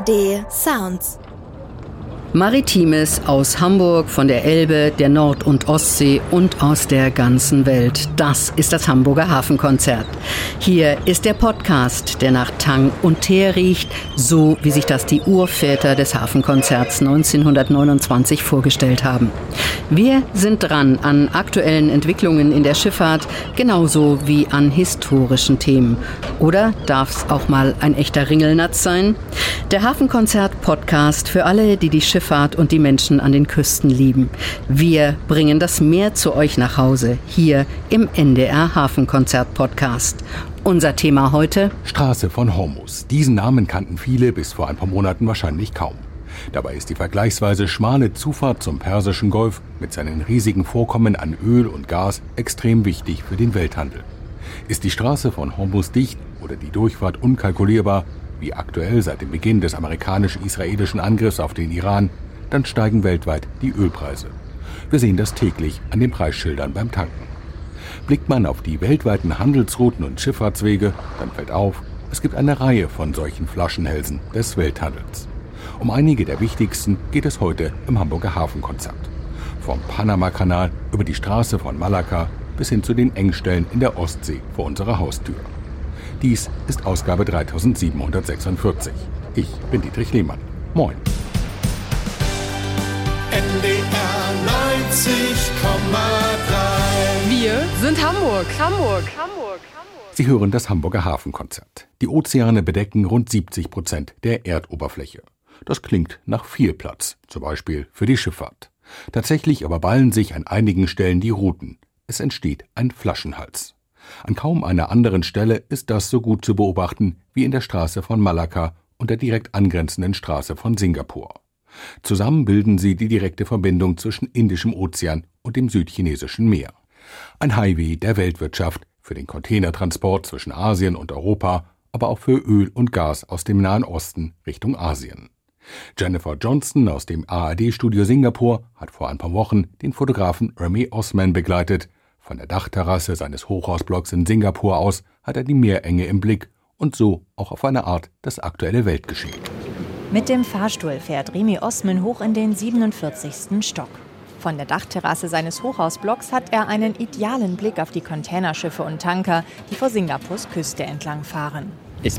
ARD Sounds. Maritimes aus Hamburg, von der Elbe, der Nord- und Ostsee und aus der ganzen Welt. Das ist das Hamburger Hafenkonzert. Hier ist der Podcast, der nach Tang und Teer riecht, so wie sich das die Urväter des Hafenkonzerts 1929 vorgestellt haben. Wir sind dran an aktuellen Entwicklungen in der Schifffahrt, genauso wie an historischen Themen. Oder darf es auch mal ein echter Ringelnatz sein? Der Hafenkonzert-Podcast für alle, die die Schifffahrt und die Menschen an den Küsten lieben. Wir bringen das Meer zu euch nach Hause, hier im NDR Hafenkonzert-Podcast. Unser Thema heute: Straße von Hormuz. Diesen Namen kannten viele bis vor ein paar Monaten wahrscheinlich kaum. Dabei ist die vergleichsweise schmale Zufahrt zum Persischen Golf mit seinen riesigen Vorkommen an Öl und Gas extrem wichtig für den Welthandel. Ist die Straße von Hormuz dicht oder die Durchfahrt unkalkulierbar, wie aktuell seit dem Beginn des amerikanisch-israelischen Angriffs auf den Iran, dann steigen weltweit die Ölpreise. Wir sehen das täglich an den Preisschildern beim Tanken. Blickt man auf die weltweiten Handelsrouten und Schifffahrtswege, dann fällt auf, es gibt eine Reihe von solchen Flaschenhälsen des Welthandels. Um einige der wichtigsten geht es heute im Hamburger Hafenkonzert. Vom Panama-Kanal über die Straße von Malakka bis hin zu den Engstellen in der Ostsee vor unserer Haustür. Dies ist Ausgabe 3746. Ich bin Dietrich Lehmann. Moin. NDR 90,3. Wir sind Hamburg. Sie hören das Hamburger Hafenkonzert. Die Ozeane bedecken rund 70% der Erdoberfläche. Das klingt nach viel Platz, zum Beispiel für die Schifffahrt. Tatsächlich aber ballen sich an einigen Stellen die Routen. Es entsteht ein Flaschenhals. An kaum einer anderen Stelle ist das so gut zu beobachten wie in der Straße von Malakka und der direkt angrenzenden Straße von Singapur. Zusammen bilden sie die direkte Verbindung zwischen Indischem Ozean und dem Südchinesischen Meer. Ein Highway der Weltwirtschaft für den Containertransport zwischen Asien und Europa, aber auch für Öl und Gas aus dem Nahen Osten Richtung Asien. Jennifer Johnston aus dem ARD-Studio Singapur hat vor ein paar Wochen den Fotografen Remy Osman begleitet. Von der Dachterrasse seines Hochhausblocks in Singapur aus hat er die Meerenge im Blick und so auch auf eine Art das aktuelle Weltgeschehen. Mit dem Fahrstuhl fährt Remy Osman hoch in den 47. Stock. Von der Dachterrasse seines Hochhausblocks hat er einen idealen Blick auf die Containerschiffe und Tanker, die vor Singapurs Küste entlang fahren. Es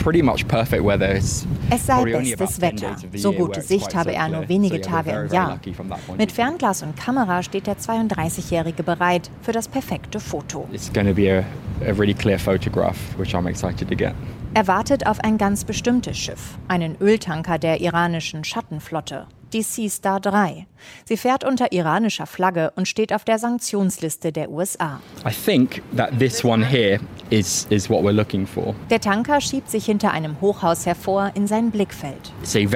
sei bestes Wetter. So gute Sicht habe er nur wenige Tage im Jahr. Mit Fernglas und Kamera steht der 32-Jährige bereit für das perfekte Foto. Er wartet auf ein ganz bestimmtes Schiff, einen Öltanker der iranischen Schattenflotte, die Sea Star 3. Sie fährt unter iranischer Flagge und steht auf der Sanktionsliste der USA. Der Tanker schiebt sich hinter einem Hochhaus hervor in sein Blickfeld.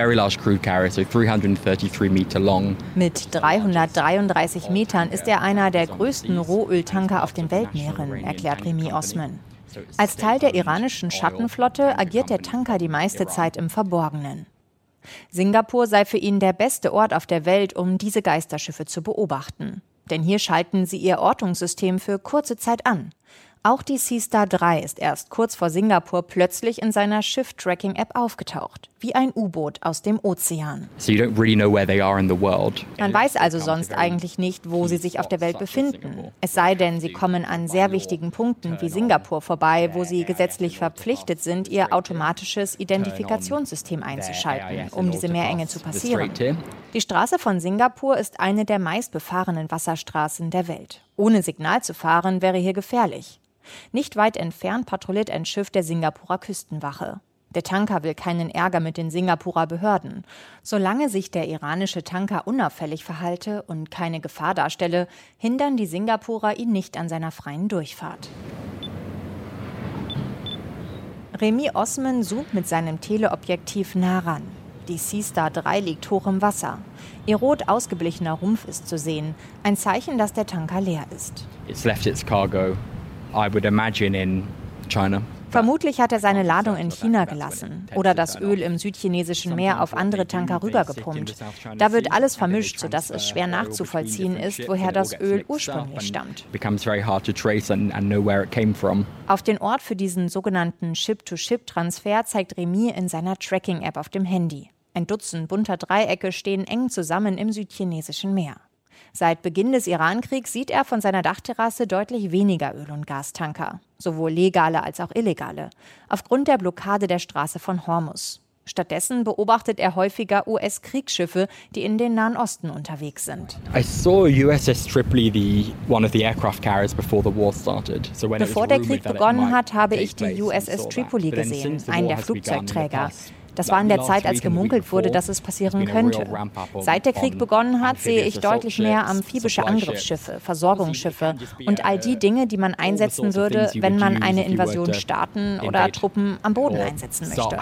Mit 333 Metern ist er einer der größten Rohöltanker auf den Weltmeeren, erklärt Remy Osman. Als Teil der iranischen Schattenflotte agiert der Tanker die meiste Zeit im Verborgenen. Singapur sei für ihn der beste Ort auf der Welt, um diese Geisterschiffe zu beobachten. Denn hier schalten sie ihr Ortungssystem für kurze Zeit an. Auch die Sea Star 3 ist erst kurz vor Singapur plötzlich in seiner Schiff-Tracking-App aufgetaucht, wie ein U-Boot aus dem Ozean. Man weiß also sonst eigentlich nicht, wo sie sich auf der Welt befinden. Es sei denn, sie kommen an sehr wichtigen Punkten wie Singapur vorbei, wo sie gesetzlich verpflichtet sind, ihr automatisches Identifikationssystem einzuschalten, um diese Meerenge zu passieren. Die Straße von Singapur ist eine der meistbefahrenen Wasserstraßen der Welt. Ohne Signal zu fahren wäre hier gefährlich. Nicht weit entfernt patrouilliert ein Schiff der Singapurer Küstenwache. Der Tanker will keinen Ärger mit den Singapurer Behörden. Solange sich der iranische Tanker unauffällig verhalte und keine Gefahr darstelle, hindern die Singapurer ihn nicht an seiner freien Durchfahrt. Remy Osman zoomt mit seinem Teleobjektiv nah ran. Die Sea Star 3 liegt hoch im Wasser. Ihr rot ausgeblichener Rumpf ist zu sehen, ein Zeichen, dass der Tanker leer ist. Vermutlich hat er seine Ladung in China gelassen oder das Öl im südchinesischen Meer auf andere Tanker rübergepumpt. Da wird alles vermischt, sodass es schwer nachzuvollziehen ist, woher das Öl ursprünglich stammt. Auf den Ort für diesen sogenannten Ship-to-Ship-Transfer zeigt Remy in seiner Tracking-App auf dem Handy. Ein Dutzend bunter Dreiecke stehen eng zusammen im südchinesischen Meer. Seit Beginn des Irankriegs sieht er von seiner Dachterrasse deutlich weniger Öl- und Gastanker, sowohl legale als auch illegale, aufgrund der Blockade der Straße von Hormuz. Stattdessen beobachtet er häufiger US-Kriegsschiffe, die in den Nahen Osten unterwegs sind. Bevor der Krieg begonnen hat, habe ich die USS Tripoli gesehen, einen der Flugzeugträger. Das war in der Zeit, als gemunkelt wurde, dass es passieren könnte. Seit der Krieg begonnen hat, sehe ich deutlich mehr amphibische Angriffsschiffe, Versorgungsschiffe und all die Dinge, die man einsetzen würde, wenn man eine Invasion starten oder Truppen am Boden einsetzen möchte.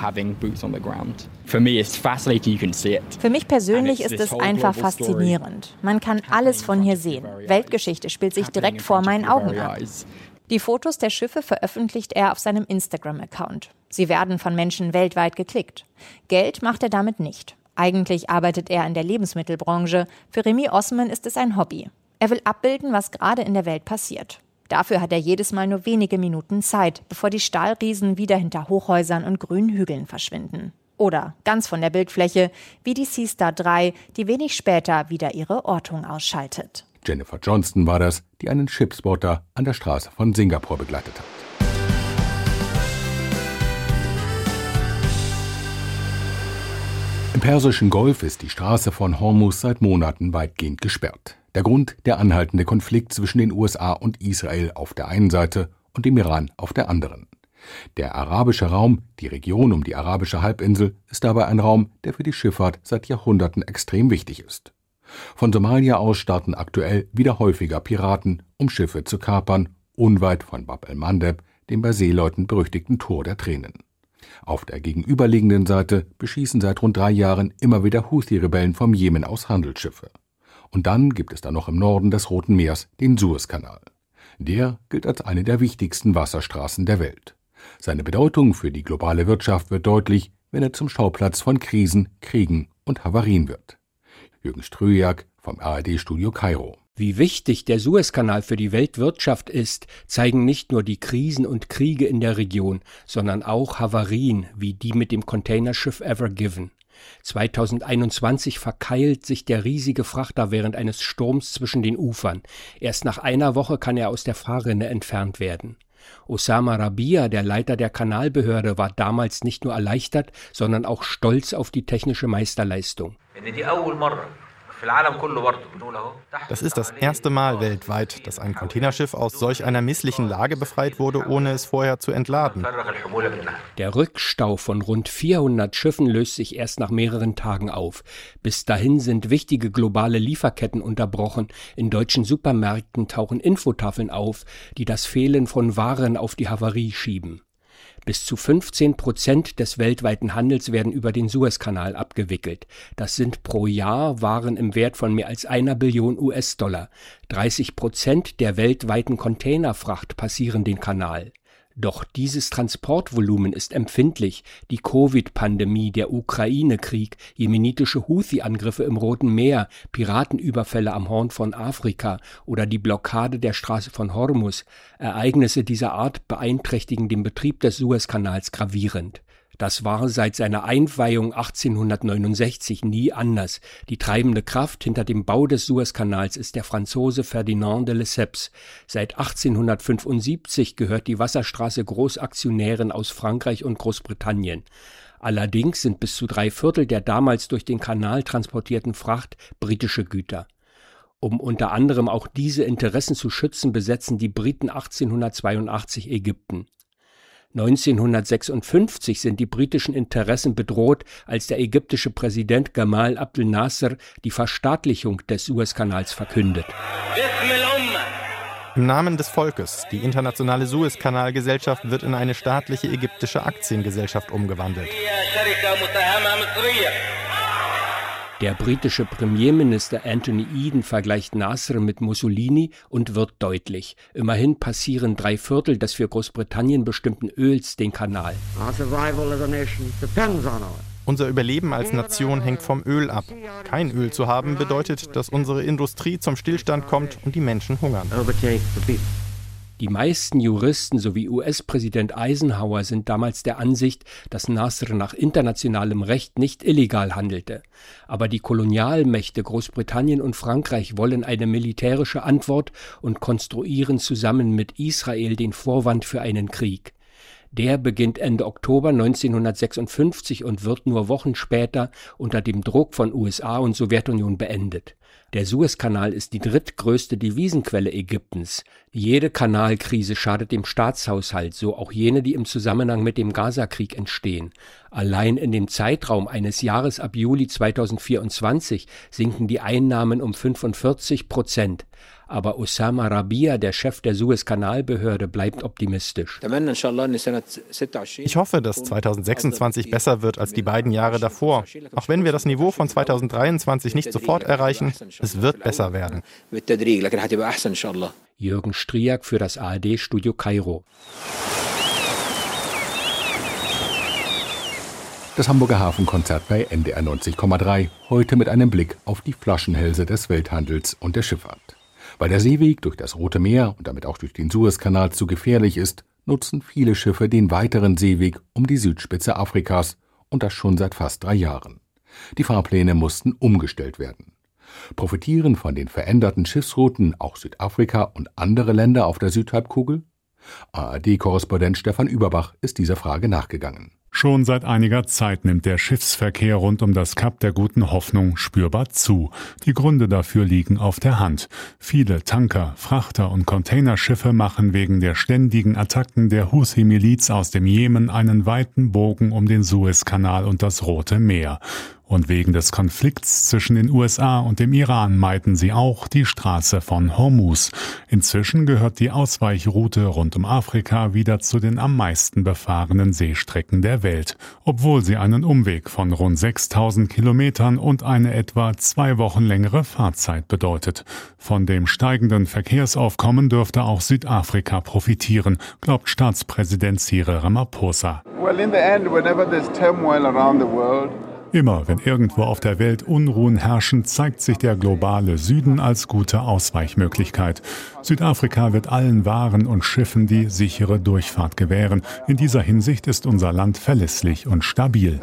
Für mich persönlich ist es einfach faszinierend. Man kann alles von hier sehen. Weltgeschichte spielt sich direkt vor meinen Augen ab. Die Fotos der Schiffe veröffentlicht er auf seinem Instagram-Account. Sie werden von Menschen weltweit geklickt. Geld macht er damit nicht. Eigentlich arbeitet er in der Lebensmittelbranche. Für Remy Osman ist es ein Hobby. Er will abbilden, was gerade in der Welt passiert. Dafür hat er jedes Mal nur wenige Minuten Zeit, bevor die Stahlriesen wieder hinter Hochhäusern und grünen Hügeln verschwinden. Oder ganz von der Bildfläche, wie die Seastar 3, die wenig später wieder ihre Ortung ausschaltet. Jennifer Johnston war das, die einen Shipspotter an der Straße von Singapur begleitet hat. Im Persischen Golf ist die Straße von Hormuz seit Monaten weitgehend gesperrt. Der Grund: der anhaltende Konflikt zwischen den USA und Israel auf der einen Seite und dem Iran auf der anderen. Der arabische Raum, die Region um die arabische Halbinsel, ist dabei ein Raum, der für die Schifffahrt seit Jahrhunderten extrem wichtig ist. Von Somalia aus starten aktuell wieder häufiger Piraten, um Schiffe zu kapern, unweit von Bab el-Mandeb, dem bei Seeleuten berüchtigten Tor der Tränen. Auf der gegenüberliegenden Seite beschießen seit rund 3 Jahren immer wieder Houthi-Rebellen vom Jemen aus Handelsschiffe. Und dann gibt es da noch im Norden des Roten Meers den Suezkanal. Der gilt als eine der wichtigsten Wasserstraßen der Welt. Seine Bedeutung für die globale Wirtschaft wird deutlich, wenn er zum Schauplatz von Krisen, Kriegen und Havarien wird. Jürgen Ströjak vom ARD-Studio Kairo. Wie wichtig der Suezkanal für die Weltwirtschaft ist, zeigen nicht nur die Krisen und Kriege in der Region, sondern auch Havarien wie die mit dem Containerschiff Ever Given. 2021 verkeilt sich der riesige Frachter während eines Sturms zwischen den Ufern. Erst nach einer Woche kann er aus der Fahrrinne entfernt werden. Osama Rabia, der Leiter der Kanalbehörde, war damals nicht nur erleichtert, sondern auch stolz auf die technische Meisterleistung. Das ist das erste Mal weltweit, dass ein Containerschiff aus solch einer misslichen Lage befreit wurde, ohne es vorher zu entladen. Der Rückstau von rund 400 Schiffen löst sich erst nach mehreren Tagen auf. Bis dahin sind wichtige globale Lieferketten unterbrochen. In deutschen Supermärkten tauchen Infotafeln auf, die das Fehlen von Waren auf die Havarie schieben. Bis zu 15% des weltweiten Handels werden über den Suezkanal abgewickelt. Das sind pro Jahr Waren im Wert von mehr als 1 Billion US-Dollar. 30% der weltweiten Containerfracht passieren den Kanal. Doch dieses Transportvolumen ist empfindlich. Die Covid-Pandemie, der Ukraine-Krieg, jemenitische Houthi-Angriffe im Roten Meer, Piratenüberfälle am Horn von Afrika oder die Blockade der Straße von Hormuz. Ereignisse dieser Art beeinträchtigen den Betrieb des Suezkanals gravierend. Das war seit seiner Einweihung 1869 nie anders. Die treibende Kraft hinter dem Bau des Suezkanals ist der Franzose Ferdinand de Lesseps. Seit 1875 gehört die Wasserstraße Großaktionären aus Frankreich und Großbritannien. Allerdings sind bis zu 3/4 der damals durch den Kanal transportierten Fracht britische Güter. Um unter anderem auch diese Interessen zu schützen, besetzen die Briten 1882 Ägypten. 1956 sind die britischen Interessen bedroht, als der ägyptische Präsident Gamal Abdel Nasser die Verstaatlichung des Suezkanals verkündet. Im Namen des Volkes, die internationale Suezkanalgesellschaft wird in eine staatliche ägyptische Aktiengesellschaft umgewandelt. Der britische Premierminister Anthony Eden vergleicht Nasr mit Mussolini und wird deutlich. Immerhin passieren 3/4 des für Großbritannien bestimmten Öls den Kanal. Unser Überleben als Nation hängt vom Öl ab. Kein Öl zu haben bedeutet, dass unsere Industrie zum Stillstand kommt und die Menschen hungern. Die meisten Juristen sowie US-Präsident Eisenhower sind damals der Ansicht, dass Nasr nach internationalem Recht nicht illegal handelte. Aber die Kolonialmächte Großbritannien und Frankreich wollen eine militärische Antwort und konstruieren zusammen mit Israel den Vorwand für einen Krieg. Der beginnt Ende Oktober 1956 und wird nur Wochen später unter dem Druck von USA und Sowjetunion beendet. Der Suezkanal ist die drittgrößte Devisenquelle Ägyptens. Jede Kanalkrise schadet dem Staatshaushalt, so auch jene, die im Zusammenhang mit dem Gazakrieg entstehen. Allein in dem Zeitraum eines Jahres ab Juli 2024 sinken die Einnahmen um 45%. Aber Osama Rabia, der Chef der Suezkanalbehörde, bleibt optimistisch. Ich hoffe, dass 2026 besser wird als die beiden Jahre davor. Auch wenn wir das Niveau von 2023 nicht sofort erreichen, es wird besser werden. Jürgen Striak für das ARD-Studio Kairo. Das Hamburger Hafenkonzert bei NDR 90,3, heute mit einem Blick auf die Flaschenhälse des Welthandels und der Schifffahrt. Weil der Seeweg durch das Rote Meer und damit auch durch den Suezkanal zu gefährlich ist, nutzen viele Schiffe den weiteren Seeweg um die Südspitze Afrikas, und das schon seit fast 3 Jahren. Die Fahrpläne mussten umgestellt werden. Profitieren von den veränderten Schiffsrouten auch Südafrika und andere Länder auf der Südhalbkugel? ARD-Korrespondent Stefan Überbach ist dieser Frage nachgegangen. Schon seit einiger Zeit nimmt der Schiffsverkehr rund um das Kap der Guten Hoffnung spürbar zu. Die Gründe dafür liegen auf der Hand. Viele Tanker, Frachter und Containerschiffe machen wegen der ständigen Attacken der Houthi-Miliz aus dem Jemen einen weiten Bogen um den Suezkanal und das Rote Meer. Und wegen des Konflikts zwischen den USA und dem Iran meiden sie auch die Straße von Hormuz. Inzwischen gehört die Ausweichroute rund um Afrika wieder zu den am meisten befahrenen Seestrecken der Welt, obwohl sie einen Umweg von rund 6.000 Kilometern und eine etwa 2 Wochen längere Fahrzeit bedeutet. Von dem steigenden Verkehrsaufkommen dürfte auch Südafrika profitieren, glaubt Staatspräsident Cyril Ramaphosa. Immer wenn irgendwo auf der Welt Unruhen herrschen, zeigt sich der globale Süden als gute Ausweichmöglichkeit. Südafrika wird allen Waren und Schiffen die sichere Durchfahrt gewähren. In dieser Hinsicht ist unser Land verlässlich und stabil.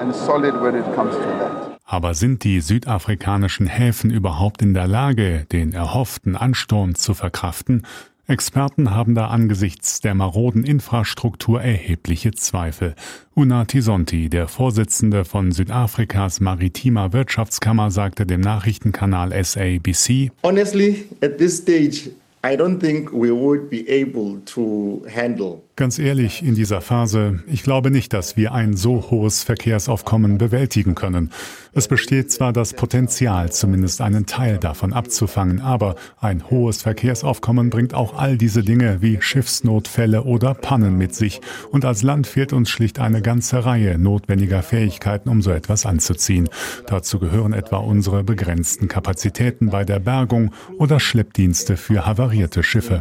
Aber sind die südafrikanischen Häfen überhaupt in der Lage, den erhofften Ansturm zu verkraften? Experten haben da angesichts der maroden Infrastruktur erhebliche Zweifel. Una Tisonti, der Vorsitzende von Südafrikas maritimer Wirtschaftskammer, sagte dem Nachrichtenkanal SABC: Honestly, at this stage, I don't think we would be able to handle. Ganz ehrlich, in dieser Phase, ich glaube nicht, dass wir ein so hohes Verkehrsaufkommen bewältigen können. Es besteht zwar das Potenzial, zumindest einen Teil davon abzufangen, aber ein hohes Verkehrsaufkommen bringt auch all diese Dinge wie Schiffsnotfälle oder Pannen mit sich. Und als Land fehlt uns schlicht eine ganze Reihe notwendiger Fähigkeiten, um so etwas anzuziehen. Dazu gehören etwa unsere begrenzten Kapazitäten bei der Bergung oder Schleppdienste für havarierte Schiffe.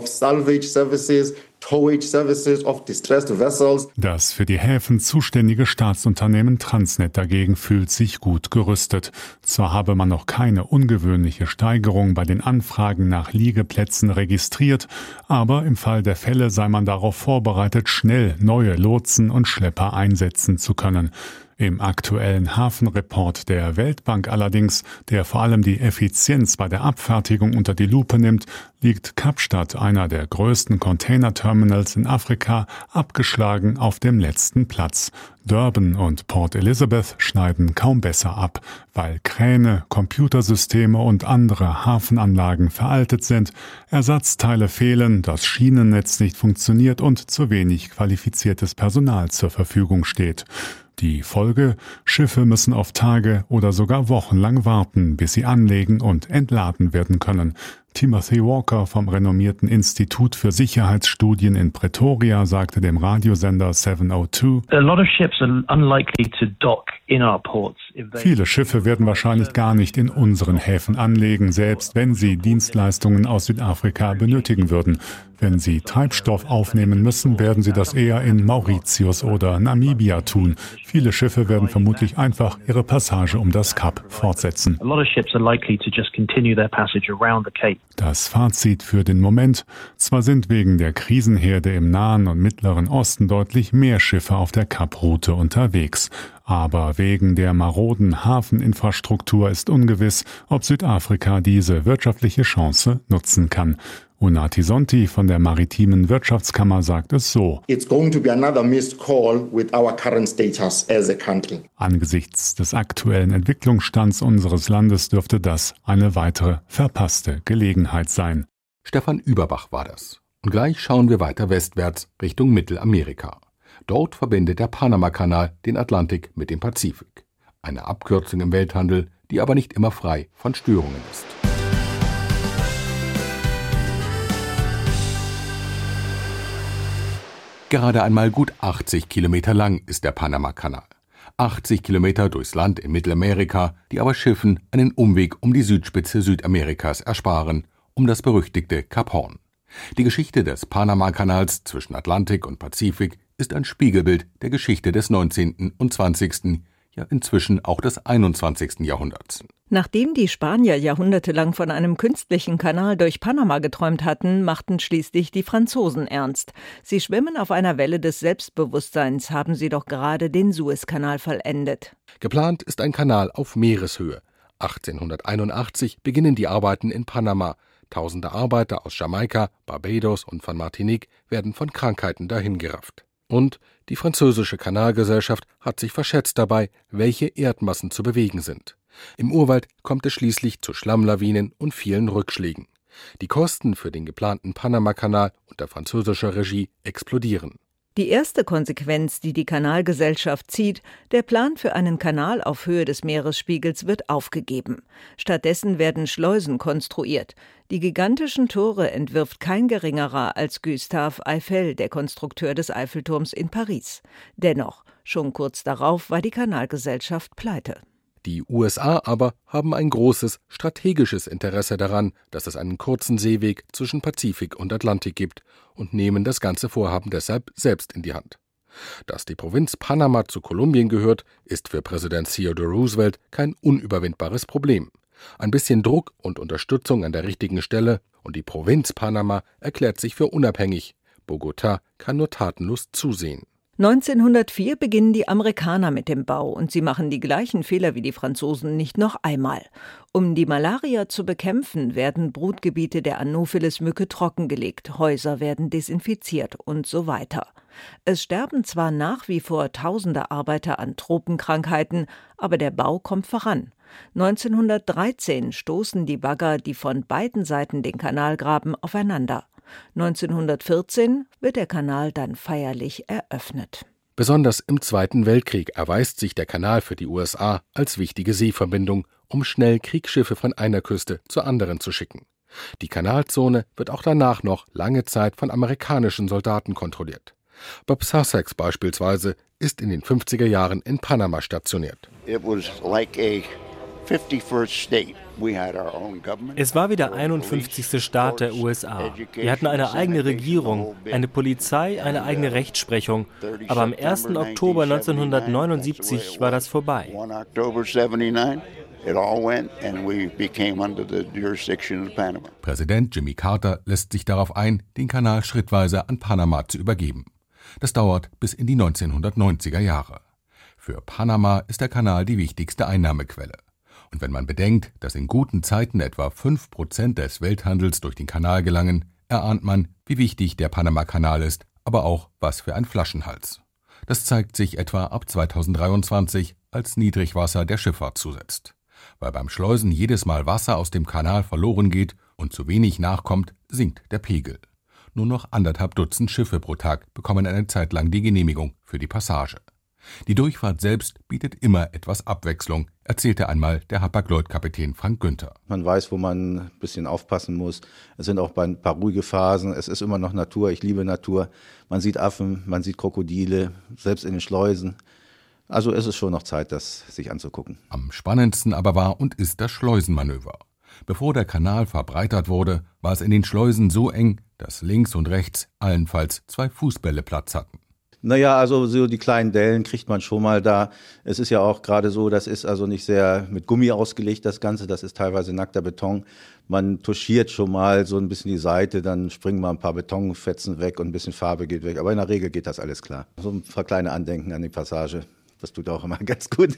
Das für die Häfen zuständige Staatsunternehmen Transnet dagegen fühlt sich gut gerüstet. Zwar habe man noch keine ungewöhnliche Steigerung bei den Anfragen nach Liegeplätzen registriert, aber im Fall der Fälle sei man darauf vorbereitet, schnell neue Lotsen und Schlepper einsetzen zu können. Im aktuellen Hafenreport der Weltbank allerdings, der vor allem die Effizienz bei der Abfertigung unter die Lupe nimmt, liegt Kapstadt, einer der größten Containerterminals in Afrika, abgeschlagen auf dem letzten Platz. Durban und Port Elizabeth schneiden kaum besser ab, weil Kräne, Computersysteme und andere Hafenanlagen veraltet sind, Ersatzteile fehlen, das Schienennetz nicht funktioniert und zu wenig qualifiziertes Personal zur Verfügung steht. Die Folge: Schiffe müssen auf Tage oder sogar Wochen lang warten, bis sie anlegen und entladen werden können. Timothy Walker vom renommierten Institut für Sicherheitsstudien in Pretoria sagte dem Radiosender 702: Viele Schiffe werden wahrscheinlich gar nicht in unseren Häfen anlegen, selbst wenn sie Dienstleistungen aus Südafrika benötigen würden. Wenn sie Treibstoff aufnehmen müssen, werden sie das eher in Mauritius oder Namibia tun. Viele Schiffe werden vermutlich einfach ihre Passage um das Kap fortsetzen. Das Fazit für den Moment: Zwar sind wegen der Krisenherde im Nahen und Mittleren Osten deutlich mehr Schiffe auf der Kaproute unterwegs, aber wegen der maroden Hafeninfrastruktur ist ungewiss, ob Südafrika diese wirtschaftliche Chance nutzen kann. Unati Sonti von der Maritimen Wirtschaftskammer sagt es so: It's going to be another missed call with our current status as a country. Angesichts des aktuellen Entwicklungsstands unseres Landes dürfte das eine weitere verpasste Gelegenheit sein. Stefan Überbach war das. Und gleich schauen wir weiter westwärts Richtung Mittelamerika. Dort verbindet der Panamakanal den Atlantik mit dem Pazifik. Eine Abkürzung im Welthandel, die aber nicht immer frei von Störungen ist. Gerade einmal gut 80 Kilometer lang ist der Panamakanal. 80 Kilometer durchs Land in Mittelamerika, die aber Schiffen einen Umweg um die Südspitze Südamerikas ersparen, um das berüchtigte Kap Horn. Die Geschichte des Panamakanals zwischen Atlantik und Pazifik ist ein Spiegelbild der Geschichte des 19. und 20., ja inzwischen auch des 21. Jahrhunderts. Nachdem die Spanier jahrhundertelang von einem künstlichen Kanal durch Panama geträumt hatten, machten schließlich die Franzosen ernst. Sie schwimmen auf einer Welle des Selbstbewusstseins, haben sie doch gerade den Suezkanal vollendet. Geplant ist ein Kanal auf Meereshöhe. 1881 beginnen die Arbeiten in Panama. Tausende Arbeiter aus Jamaika, Barbados und von Martinique werden von Krankheiten dahingerafft. Und die französische Kanalgesellschaft hat sich verschätzt dabei, welche Erdmassen zu bewegen sind. Im Urwald kommt es schließlich zu Schlammlawinen und vielen Rückschlägen. Die Kosten für den geplanten Panamakanal unter französischer Regie explodieren. Die erste Konsequenz, die die Kanalgesellschaft zieht: der Plan für einen Kanal auf Höhe des Meeresspiegels wird aufgegeben. Stattdessen werden Schleusen konstruiert. Die gigantischen Tore entwirft kein geringerer als Gustave Eiffel, der Konstrukteur des Eiffelturms in Paris. Dennoch, schon kurz darauf war die Kanalgesellschaft pleite. Die USA aber haben ein großes strategisches Interesse daran, dass es einen kurzen Seeweg zwischen Pazifik und Atlantik gibt, und nehmen das ganze Vorhaben deshalb selbst in die Hand. Dass die Provinz Panama zu Kolumbien gehört, ist für Präsident Theodore Roosevelt kein unüberwindbares Problem. Ein bisschen Druck und Unterstützung an der richtigen Stelle und die Provinz Panama erklärt sich für unabhängig. Bogotá kann nur tatenlos zusehen. 1904 beginnen die Amerikaner mit dem Bau und sie machen die gleichen Fehler wie die Franzosen nicht noch einmal. Um die Malaria zu bekämpfen, werden Brutgebiete der Anopheles-Mücke trockengelegt, Häuser werden desinfiziert und so weiter. Es sterben zwar nach wie vor tausende Arbeiter an Tropenkrankheiten, aber der Bau kommt voran. 1913 stoßen die Bagger, die von beiden Seiten den Kanal graben, aufeinander. 1914 wird der Kanal dann feierlich eröffnet. Besonders im Zweiten Weltkrieg erweist sich der Kanal für die USA als wichtige Seeverbindung, um schnell Kriegsschiffe von einer Küste zur anderen zu schicken. Die Kanalzone wird auch danach noch lange Zeit von amerikanischen Soldaten kontrolliert. Bob Sussex beispielsweise ist in den 50er Jahren in Panama stationiert. Es war wie der 51. Staat der USA. Wir hatten eine eigene Regierung, eine Polizei, eine eigene Rechtsprechung. Aber am 1. Oktober 1979 war das vorbei. Präsident Jimmy Carter lässt sich darauf ein, den Kanal schrittweise an Panama zu übergeben. Das dauert bis in die 1990er Jahre. Für Panama ist der Kanal die wichtigste Einnahmequelle. Und wenn man bedenkt, dass in guten Zeiten etwa 5% des Welthandels durch den Kanal gelangen, erahnt man, wie wichtig der Panama-Kanal ist, aber auch was für ein Flaschenhals. Das zeigt sich etwa ab 2023, als Niedrigwasser der Schifffahrt zusetzt. Weil beim Schleusen jedes Mal Wasser aus dem Kanal verloren geht und zu wenig nachkommt, sinkt der Pegel. Nur noch 1,5 Dutzend Schiffe pro Tag bekommen eine Zeit lang die Genehmigung für die Passage. Die Durchfahrt selbst bietet immer etwas Abwechslung, erzählte einmal der Hapag-Lloyd-Kapitän Frank Günther. Man weiß, wo man ein bisschen aufpassen muss. Es sind auch ein paar ruhige Phasen. Es ist immer noch Natur. Ich liebe Natur. Man sieht Affen, man sieht Krokodile, selbst in den Schleusen. Also es ist schon noch Zeit, das sich anzugucken. Am spannendsten aber war und ist das Schleusenmanöver. Bevor der Kanal verbreitert wurde, war es in den Schleusen so eng, dass links und rechts allenfalls 2 Fußbälle Platz hatten. Naja, also so die kleinen Dellen kriegt man schon mal da. Es ist ja auch gerade so, das ist also nicht sehr mit Gummi ausgelegt, das Ganze. Das ist teilweise nackter Beton. Man touchiert schon mal so ein bisschen die Seite, dann springen mal ein paar Betonfetzen weg und ein bisschen Farbe geht weg. Aber in der Regel geht das alles klar. So ein paar kleine Andenken an die Passage. Das tut auch immer ganz gut.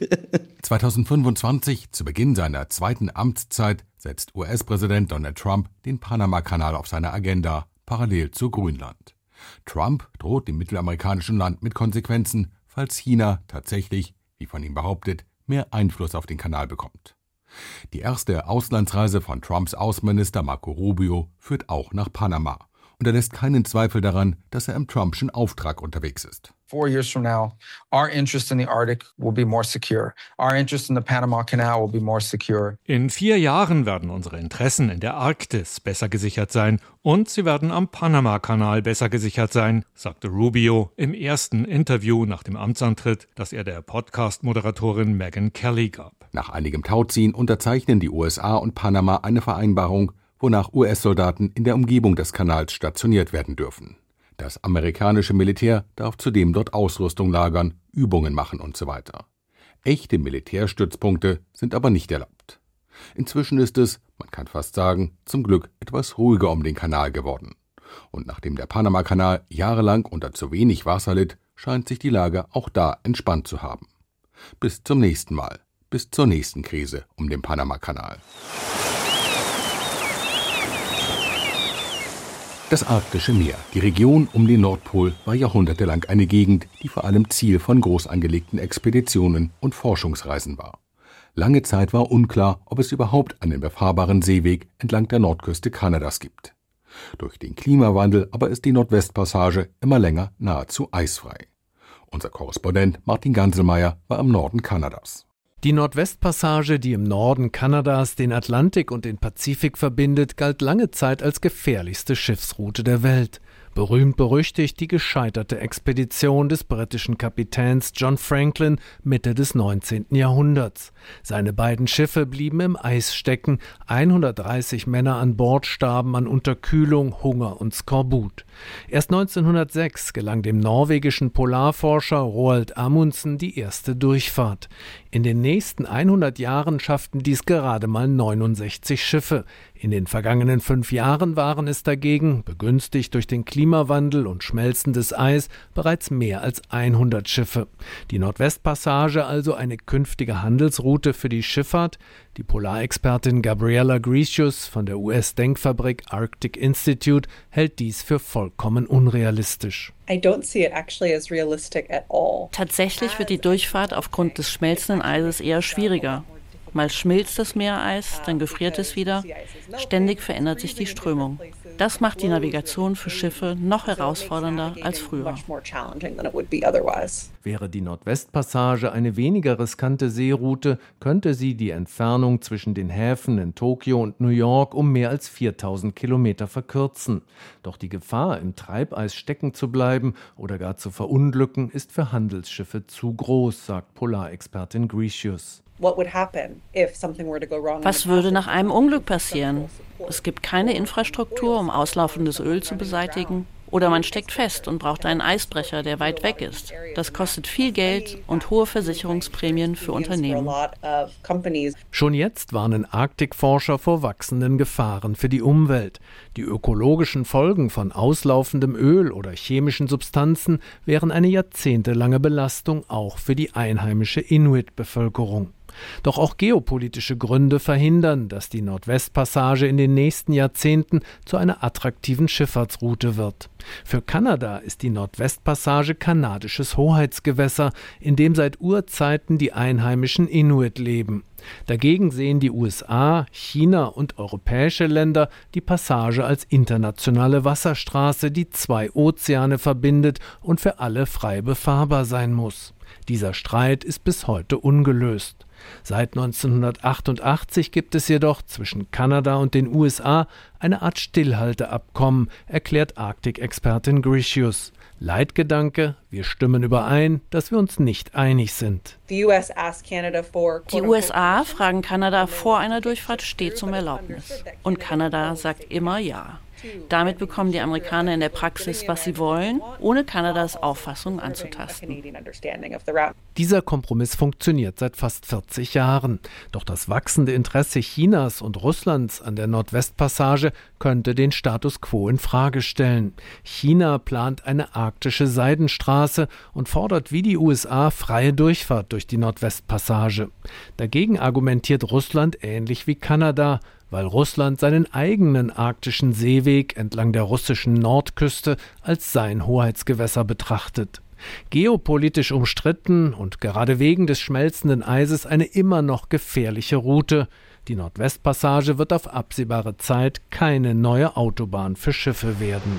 2025, zu Beginn seiner 2. Amtszeit, setzt US-Präsident Donald Trump den Panama-Kanal auf seine Agenda, parallel zu Grönland. Trump droht dem mittelamerikanischen Land mit Konsequenzen, falls China tatsächlich, wie von ihm behauptet, mehr Einfluss auf den Kanal bekommt. Die erste Auslandsreise von Trumps Außenminister Marco Rubio führt auch nach Panama. Und er lässt keinen Zweifel daran, dass er im Trumpschen Auftrag unterwegs ist. 4 years from now, our interest in the Arctic will be more secure. Our interest in the Panama Canal will be more secure. In 4 Jahren werden unsere Interessen in der Arktis besser gesichert sein und sie werden am Panama-Kanal besser gesichert sein, sagte Rubio im ersten Interview nach dem Amtsantritt, das er der Podcast-Moderatorin Megyn Kelly gab. Nach einigem Tauziehen unterzeichnen die USA und Panama eine Vereinbarung, wonach US-Soldaten in der Umgebung des Kanals stationiert werden dürfen. Das amerikanische Militär darf zudem dort Ausrüstung lagern, Übungen machen usw. Echte Militärstützpunkte sind aber nicht erlaubt. Inzwischen ist es, man kann fast sagen, zum Glück etwas ruhiger um den Kanal geworden. Und nachdem der Panama-Kanal jahrelang unter zu wenig Wasser litt, scheint sich die Lage auch da entspannt zu haben. Bis zum nächsten Mal, bis zur nächsten Krise um den Panama-Kanal. Das Arktische Meer, die Region um den Nordpol, war jahrhundertelang eine Gegend, die vor allem Ziel von groß angelegten Expeditionen und Forschungsreisen war. Lange Zeit war unklar, ob es überhaupt einen befahrbaren Seeweg entlang der Nordküste Kanadas gibt. Durch den Klimawandel aber ist die Nordwestpassage immer länger nahezu eisfrei. Unser Korrespondent Martin Ganselmeier war im Norden Kanadas. Die Nordwestpassage, die im Norden Kanadas den Atlantik und den Pazifik verbindet, galt lange Zeit als gefährlichste Schiffsroute der Welt. Berühmt-berüchtigt die gescheiterte Expedition des britischen Kapitäns John Franklin Mitte des 19. Jahrhunderts. Seine beiden Schiffe blieben im Eis stecken, 130 Männer an Bord starben an Unterkühlung, Hunger und Skorbut. Erst 1906 gelang dem norwegischen Polarforscher Roald Amundsen die erste Durchfahrt. In den nächsten 100 Jahren schafften dies gerade mal 69 Schiffe. In den vergangenen 5 Jahren waren es dagegen, begünstigt durch den Klimawandel und schmelzendes Eis, bereits mehr als 100 Schiffe. Die Nordwestpassage also eine künftige Handelsroute für die Schifffahrt? Die Polarexpertin Gabriela Grecius von der US-Denkfabrik Arctic Institute hält dies für vollkommen unrealistisch. Tatsächlich wird die Durchfahrt aufgrund des schmelzenden Eises eher schwieriger. Mal schmilzt das Meereis, dann gefriert es wieder. Ständig verändert sich die Strömung. Das macht die Navigation für Schiffe noch herausfordernder als früher. Wäre die Nordwestpassage eine weniger riskante Seeroute, könnte sie die Entfernung zwischen den Häfen in Tokio und New York um mehr als 4000 Kilometer verkürzen. Doch die Gefahr, im Treibeis stecken zu bleiben oder gar zu verunglücken, ist für Handelsschiffe zu groß, sagt Polarexpertin Grecius. Was würde nach einem Unglück passieren? Es gibt keine Infrastruktur, um auslaufendes Öl zu beseitigen. Oder man steckt fest und braucht einen Eisbrecher, der weit weg ist. Das kostet viel Geld und hohe Versicherungsprämien für Unternehmen. Schon jetzt warnen Arktikforscher vor wachsenden Gefahren für die Umwelt. Die ökologischen Folgen von auslaufendem Öl oder chemischen Substanzen wären eine jahrzehntelange Belastung auch für die einheimische Inuit-Bevölkerung. Doch auch geopolitische Gründe verhindern, dass die Nordwestpassage in den nächsten Jahrzehnten zu einer attraktiven Schifffahrtsroute wird. Für Kanada ist die Nordwestpassage kanadisches Hoheitsgewässer, in dem seit Urzeiten die einheimischen Inuit leben. Dagegen sehen die USA, China und europäische Länder die Passage als internationale Wasserstraße, die 2 Ozeane verbindet und für alle frei befahrbar sein muss. Dieser Streit ist bis heute ungelöst. Seit 1988 gibt es jedoch zwischen Kanada und den USA eine Art Stillhalteabkommen, erklärt Arktik-Expertin Gricius. Leitgedanke: Wir stimmen überein, dass wir uns nicht einig sind. Die USA fragen Kanada vor einer Durchfahrt stets um Erlaubnis. Und Kanada sagt immer ja. Damit bekommen die Amerikaner in der Praxis, was sie wollen, ohne Kanadas Auffassung anzutasten. Dieser Kompromiss funktioniert seit fast 40 Jahren. Doch das wachsende Interesse Chinas und Russlands an der Nordwestpassage könnte den Status quo in Frage stellen. China plant eine arktische Seidenstraße und fordert wie die USA freie Durchfahrt durch die Nordwestpassage. Dagegen argumentiert Russland ähnlich wie Kanada, weil Russland seinen eigenen arktischen Seeweg entlang der russischen Nordküste als sein Hoheitsgewässer betrachtet. Geopolitisch umstritten und gerade wegen des schmelzenden Eises eine immer noch gefährliche Route. Die Nordwestpassage wird auf absehbare Zeit keine neue Autobahn für Schiffe werden.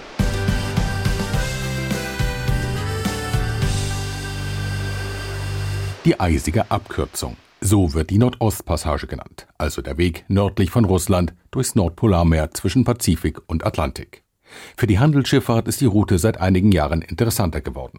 Die eisige Abkürzung. So wird die Nordostpassage genannt, also der Weg nördlich von Russland durchs Nordpolarmeer zwischen Pazifik und Atlantik. Für die Handelsschifffahrt ist die Route seit einigen Jahren interessanter geworden.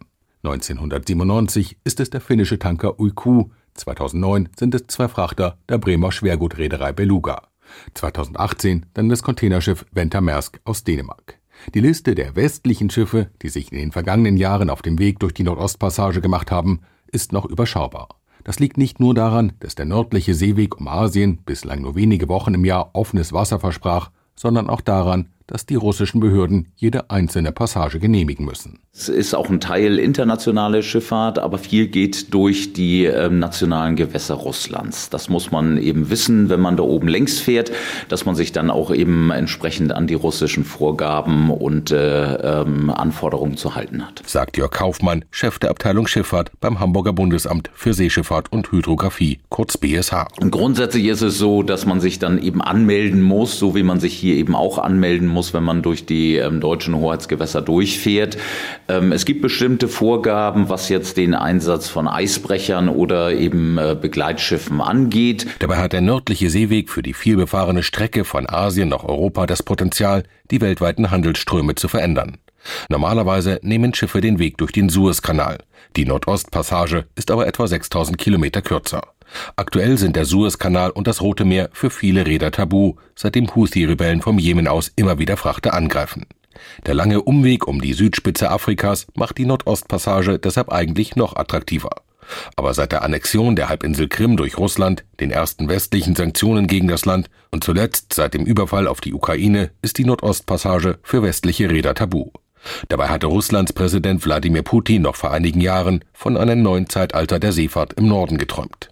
1997 ist es der finnische Tanker Uiku, 2009 sind es 2 Frachter der Bremer Schwergutreederei Beluga, 2018 dann das Containerschiff Venta Maersk aus Dänemark. Die Liste der westlichen Schiffe, die sich in den vergangenen Jahren auf dem Weg durch die Nordostpassage gemacht haben, ist noch überschaubar. Das liegt nicht nur daran, dass der nördliche Seeweg um Asien bislang nur wenige Wochen im Jahr offenes Wasser versprach, sondern auch daran, dass die russischen Behörden jede einzelne Passage genehmigen müssen. Es ist auch ein Teil internationale Schifffahrt, aber viel geht durch die nationalen Gewässer Russlands. Das muss man eben wissen, wenn man da oben längs fährt, dass man sich dann auch eben entsprechend an die russischen Vorgaben und Anforderungen zu halten hat. Sagt Jörg Kaufmann, Chef der Abteilung Schifffahrt beim Hamburger Bundesamt für Seeschifffahrt und Hydrographie, kurz BSH. Und grundsätzlich ist es so, dass man sich dann eben anmelden muss, so wie man sich hier eben auch anmelden muss, wenn man durch die deutschen Hoheitsgewässer durchfährt. Es gibt bestimmte Vorgaben, was jetzt den Einsatz von Eisbrechern oder eben Begleitschiffen angeht. Dabei hat der nördliche Seeweg für die vielbefahrene Strecke von Asien nach Europa das Potenzial, die weltweiten Handelsströme zu verändern. Normalerweise nehmen Schiffe den Weg durch den Suezkanal. Die Nordostpassage ist aber etwa 6000 Kilometer kürzer. Aktuell sind der Suezkanal und das Rote Meer für viele Reeder tabu, seitdem Houthi-Rebellen vom Jemen aus immer wieder Frachter angreifen. Der lange Umweg um die Südspitze Afrikas macht die Nordostpassage deshalb eigentlich noch attraktiver. Aber seit der Annexion der Halbinsel Krim durch Russland, den ersten westlichen Sanktionen gegen das Land und zuletzt seit dem Überfall auf die Ukraine ist die Nordostpassage für westliche Reeder tabu. Dabei hatte Russlands Präsident Wladimir Putin noch vor einigen Jahren von einem neuen Zeitalter der Seefahrt im Norden geträumt.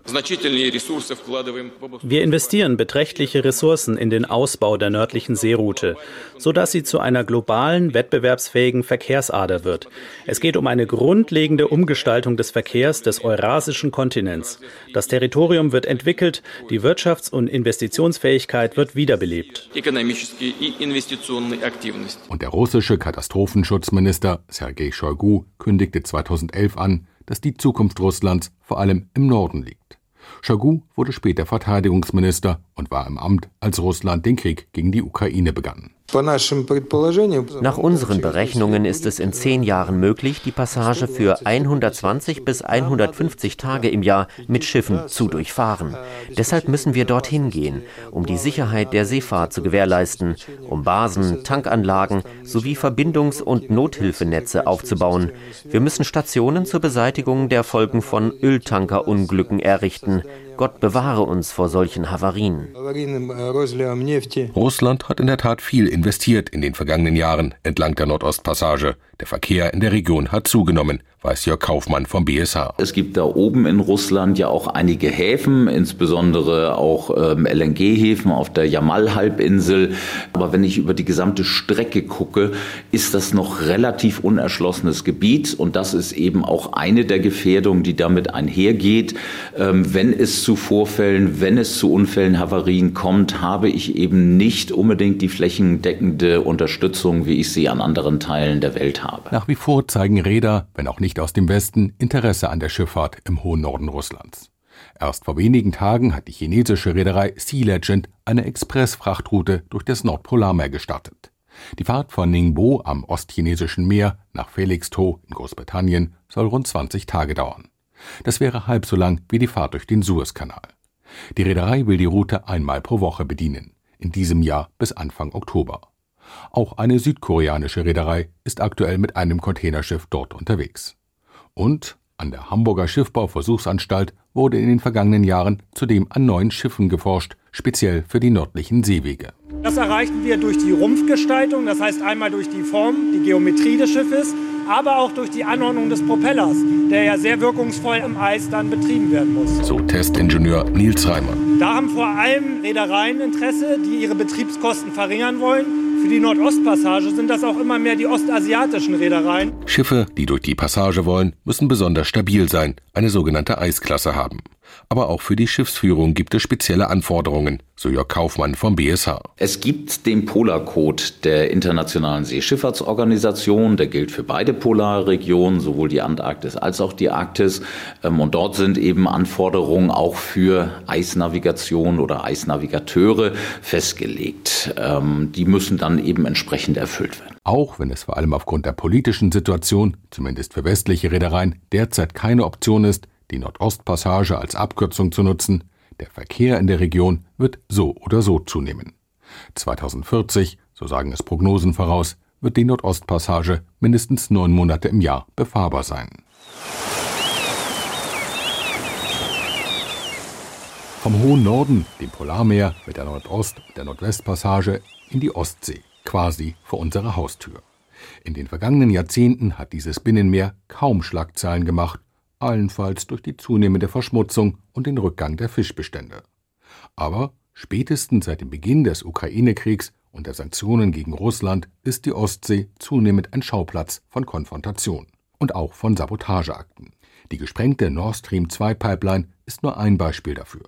Wir investieren beträchtliche Ressourcen in den Ausbau der nördlichen Seeroute, sodass sie zu einer globalen, wettbewerbsfähigen Verkehrsader wird. Es geht um eine grundlegende Umgestaltung des Verkehrs des eurasischen Kontinents. Das Territorium wird entwickelt, die Wirtschafts- und Investitionsfähigkeit wird wiederbelebt. Und der russische Katastrophenschutzminister Sergei Shoigu kündigte 2011 an, dass die Zukunft Russlands vor allem im Norden liegt. Shoigu wurde später Verteidigungsminister und war im Amt, als Russland den Krieg gegen die Ukraine begann. Nach unseren Berechnungen ist es in 10 Jahren möglich, die Passage für 120 bis 150 Tage im Jahr mit Schiffen zu durchfahren. Deshalb müssen wir dorthin gehen, um die Sicherheit der Seefahrt zu gewährleisten, um Basen, Tankanlagen sowie Verbindungs- und Nothilfenetze aufzubauen. Wir müssen Stationen zur Beseitigung der Folgen von Öltankerunglücken errichten. Gott bewahre uns vor solchen Havarien. Russland hat in der Tat viel investiert in den vergangenen Jahren entlang der Nordostpassage. Der Verkehr in der Region hat zugenommen, weiß Jörg Kaufmann vom BSH. Es gibt da oben in Russland ja auch einige Häfen, insbesondere auch LNG-Häfen auf der Jamal-Halbinsel. Aber wenn ich über die gesamte Strecke gucke, ist das noch relativ unerschlossenes Gebiet. Und das ist eben auch eine der Gefährdungen, die damit einhergeht. Wenn es zu Vorfällen, wenn es zu Unfällen, Havarien kommt, habe ich eben nicht unbedingt die flächendeckende Unterstützung, wie ich sie an anderen Teilen der Welt habe. Nach wie vor zeigen Reeder, wenn auch nicht aus dem Westen, Interesse an der Schifffahrt im hohen Norden Russlands. Erst vor wenigen Tagen hat die chinesische Reederei Sea Legend eine Expressfrachtroute durch das Nordpolarmeer gestartet. Die Fahrt von Ningbo am ostchinesischen Meer nach Felixstowe in Großbritannien soll rund 20 Tage dauern. Das wäre halb so lang wie die Fahrt durch den Suezkanal. Die Reederei will die Route einmal pro Woche bedienen, in diesem Jahr bis Anfang Oktober. Auch eine südkoreanische Reederei ist aktuell mit einem Containerschiff dort unterwegs. Und an der Hamburger Schiffbauversuchsanstalt wurde in den vergangenen Jahren zudem an neuen Schiffen geforscht, speziell für die nördlichen Seewege. Das erreichen wir durch die Rumpfgestaltung, das heißt einmal durch die Form, die Geometrie des Schiffes, aber auch durch die Anordnung des Propellers, der ja sehr wirkungsvoll im Eis dann betrieben werden muss. So Testingenieur Nils Reimer. Da haben vor allem Reedereien Interesse, die ihre Betriebskosten verringern wollen. Für die Nordostpassage sind das auch immer mehr die ostasiatischen Reedereien. Schiffe, die durch die Passage wollen, müssen besonders stabil sein, eine sogenannte Eisklasse haben. Aber auch für die Schiffsführung gibt es spezielle Anforderungen, so Jörg Kaufmann vom BSH. Es gibt den Polarcode der Internationalen Seeschifffahrtsorganisation, der gilt für beide Polarregionen, sowohl die Antarktis als auch die Arktis. Und dort sind eben Anforderungen auch für Eisnavigation oder Eisnavigateure festgelegt. Die müssen dann eben entsprechend erfüllt werden. Auch wenn es vor allem aufgrund der politischen Situation, zumindest für westliche Reedereien, derzeit keine Option ist, die Nordostpassage als Abkürzung zu nutzen, der Verkehr in der Region wird so oder so zunehmen. 2040, so sagen es Prognosen voraus, wird die Nordostpassage mindestens 9 Monate im Jahr befahrbar sein. Vom hohen Norden, dem Polarmeer mit der Nordost- und der Nordwestpassage in die Ostsee, quasi vor unserer Haustür. In den vergangenen Jahrzehnten hat dieses Binnenmeer kaum Schlagzeilen gemacht, allenfalls durch die zunehmende Verschmutzung und den Rückgang der Fischbestände. Aber spätestens seit dem Beginn des Ukraine-Kriegs und der Sanktionen gegen Russland ist die Ostsee zunehmend ein Schauplatz von Konfrontation und auch von Sabotageakten. Die gesprengte Nord Stream 2-Pipeline ist nur ein Beispiel dafür.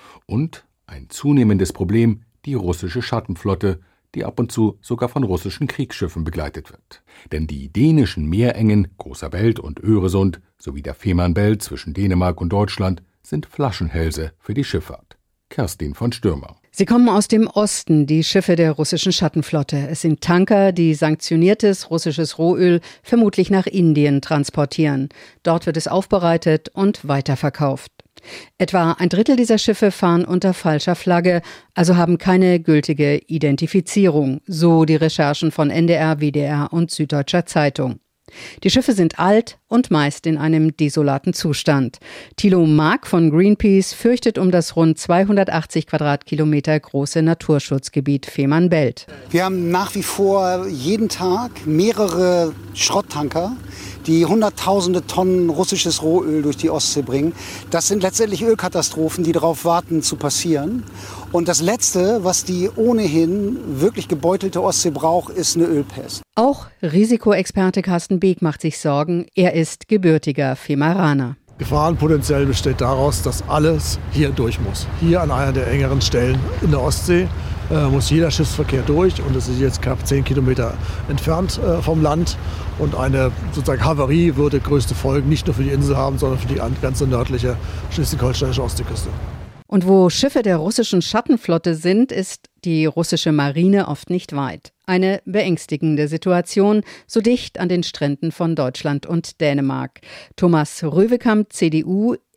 Und ein zunehmendes Problem, die russische Schattenflotte, die ab und zu sogar von russischen Kriegsschiffen begleitet wird. Denn die dänischen Meerengen Großer Belt und Öresund sowie der Fehmarnbelt zwischen Dänemark und Deutschland sind Flaschenhälse für die Schifffahrt. Kerstin von Stürmer. Sie kommen aus dem Osten, die Schiffe der russischen Schattenflotte. Es sind Tanker, die sanktioniertes russisches Rohöl vermutlich nach Indien transportieren. Dort wird es aufbereitet und weiterverkauft. Etwa 1/3 dieser Schiffe fahren unter falscher Flagge, also haben keine gültige Identifizierung, so die Recherchen von NDR, WDR und Süddeutscher Zeitung. Die Schiffe sind alt und meist in einem desolaten Zustand. Thilo Mark von Greenpeace fürchtet um das rund 280 Quadratkilometer große Naturschutzgebiet Fehmarnbelt. Wir haben nach wie vor jeden Tag mehrere Schrotttanker, die hunderttausende Tonnen russisches Rohöl durch die Ostsee bringen. Das sind letztendlich Ölkatastrophen, die darauf warten zu passieren. Und das Letzte, was die ohnehin wirklich gebeutelte Ostsee braucht, ist eine Ölpest. Auch Risikoexperte Carsten Beek macht sich Sorgen. Er ist gebürtiger Fehmaraner. Gefahrenpotenzial besteht daraus, dass alles hier durch muss. Hier an einer der engeren Stellen in der Ostsee muss jeder Schiffsverkehr durch. Und es ist jetzt knapp 10 Kilometer entfernt vom Land. Und eine sozusagen Havarie würde größte Folgen nicht nur für die Insel haben, sondern für die ganze nördliche schleswig-holsteinische Ostseeküste. Und wo Schiffe der russischen Schattenflotte sind, ist die russische Marine oft nicht weit. Eine beängstigende Situation, so dicht an den Stränden von Deutschland und Dänemark. Thomas Röwekamp, CDU.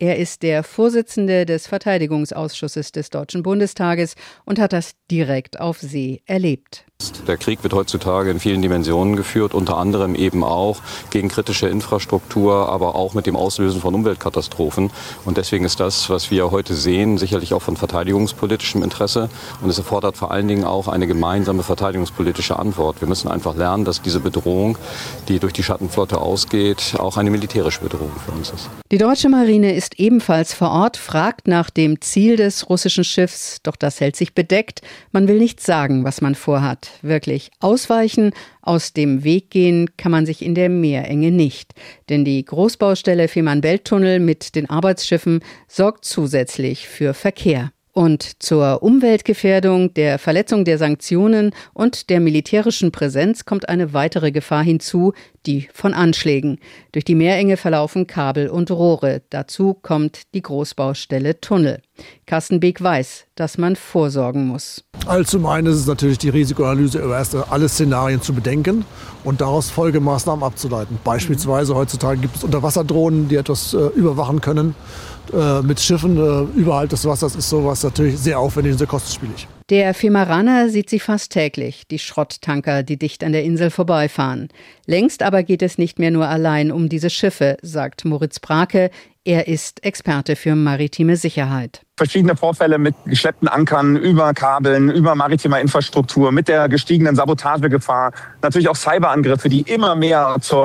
Er ist der Vorsitzende des Verteidigungsausschusses des Deutschen Bundestages und hat das direkt auf See erlebt. Der Krieg wird heutzutage in vielen Dimensionen geführt, unter anderem eben auch gegen kritische Infrastruktur, aber auch mit dem Auslösen von Umweltkatastrophen. Und deswegen ist das, was wir heute sehen, sicherlich auch von verteidigungspolitischem Interesse. Und es erfordert vor allen Dingen auch eine gemeinsame verteidigungspolitische Antwort. Wir müssen einfach lernen, dass diese Bedrohung, die durch die Schattenflotte ausgeht, auch eine militärische Bedrohung für uns ist. Die deutsche Marine ist ebenfalls vor Ort, fragt nach dem Ziel des russischen Schiffs, doch das hält sich bedeckt. Man will nicht sagen, was man vorhat. Wirklich ausweichen, aus dem Weg gehen kann man sich in der Meerenge nicht. Denn die Großbaustelle Fehmarnbelt-Tunnel mit den Arbeitsschiffen sorgt zusätzlich für Verkehr. Und zur Umweltgefährdung, der Verletzung der Sanktionen und der militärischen Präsenz kommt eine weitere Gefahr hinzu, die von Anschlägen. Durch die Meerenge verlaufen Kabel und Rohre. Dazu kommt die Großbaustelle Tunnel. Carsten Beek weiß, dass man vorsorgen muss. Also zum einen ist es natürlich die Risikoanalyse über alle Szenarien zu bedenken und daraus Folgemaßnahmen abzuleiten. Beispielsweise heutzutage gibt es Unterwasserdrohnen, die etwas überwachen können. Mit Schiffen überhalb des Wassers ist sowas natürlich sehr aufwendig und sehr kostenspielig. Der Fehmarana sieht sie fast täglich, die Schrotttanker, die dicht an der Insel vorbeifahren. Längst aber geht es nicht mehr nur allein um diese Schiffe, sagt Moritz Brake. Er ist Experte für maritime Sicherheit. Verschiedene Vorfälle mit geschleppten Ankern, über Kabeln, über maritimer Infrastruktur, mit der gestiegenen Sabotagegefahr. Natürlich auch Cyberangriffe, die immer mehr zum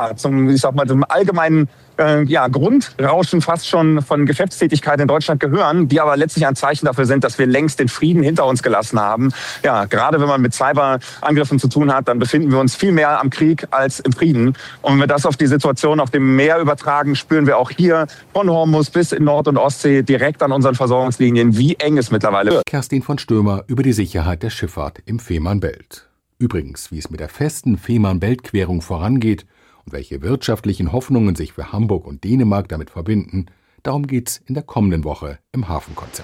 allgemeinen Grundrauschen fast schon von Geschäftstätigkeit in Deutschland gehören, die aber letztlich ein Zeichen dafür sind, dass wir längst den Frieden hinter uns gelassen haben. Ja, gerade wenn man mit Cyberangriffen zu tun hat, dann befinden wir uns viel mehr am Krieg als im Frieden. Und wenn wir das auf die Situation auf dem Meer übertragen, spüren wir auch hier von Hormuz bis in Nord- und Ostsee direkt an unseren Versorgungslinien, wie eng es mittlerweile wird. Kerstin von Stürmer über die Sicherheit der Schifffahrt im Fehmarnbelt. Übrigens, wie es mit der festen Fehmarnbelt-Querung vorangeht und welche wirtschaftlichen Hoffnungen sich für Hamburg und Dänemark damit verbinden, darum geht's in der kommenden Woche im Hafenkonzert.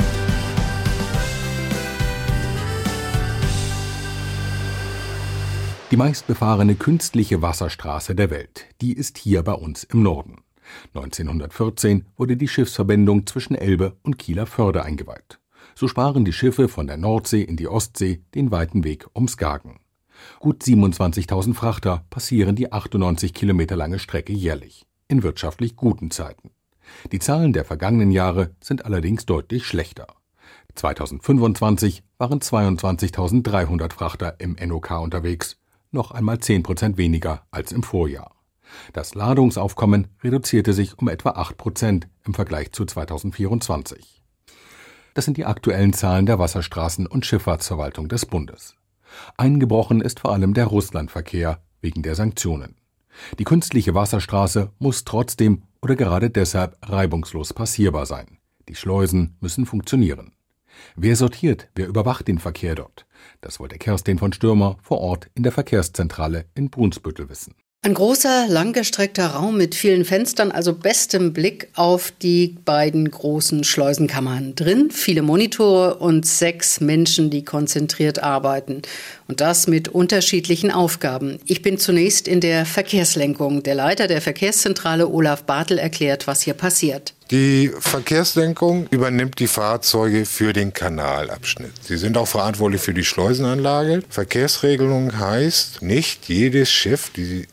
Die meistbefahrene künstliche Wasserstraße der Welt, die ist hier bei uns im Norden. 1914 wurde die Schiffsverbindung zwischen Elbe und Kieler Förde eingeweiht. So sparen die Schiffe von der Nordsee in die Ostsee den weiten Weg um Skagen. Gut 27.000 Frachter passieren die 98 Kilometer lange Strecke jährlich, in wirtschaftlich guten Zeiten. Die Zahlen der vergangenen Jahre sind allerdings deutlich schlechter. 2025 waren 22.300 Frachter im NOK unterwegs, noch einmal 10% weniger als im Vorjahr. Das Ladungsaufkommen reduzierte sich um etwa 8% im Vergleich zu 2024. Das sind die aktuellen Zahlen der Wasserstraßen- und Schifffahrtsverwaltung des Bundes. Eingebrochen ist vor allem der Russlandverkehr wegen der Sanktionen. Die künstliche Wasserstraße muss trotzdem oder gerade deshalb reibungslos passierbar sein. Die Schleusen müssen funktionieren. Wer sortiert, wer überwacht den Verkehr dort? Das wollte Kerstin von Stürmer vor Ort in der Verkehrszentrale in Brunsbüttel wissen. Ein großer, langgestreckter Raum mit vielen Fenstern, also bestem Blick auf die beiden großen Schleusenkammern. Drin viele Monitore und 6 Menschen, die konzentriert arbeiten. Und das mit unterschiedlichen Aufgaben. Ich bin zunächst in der Verkehrslenkung. Der Leiter der Verkehrszentrale, Olaf Bartel, erklärt, was hier passiert. Die Verkehrslenkung übernimmt die Fahrzeuge für den Kanalabschnitt. Sie sind auch verantwortlich für die Schleusenanlage. Verkehrsregelung heißt, nicht jedes Schiff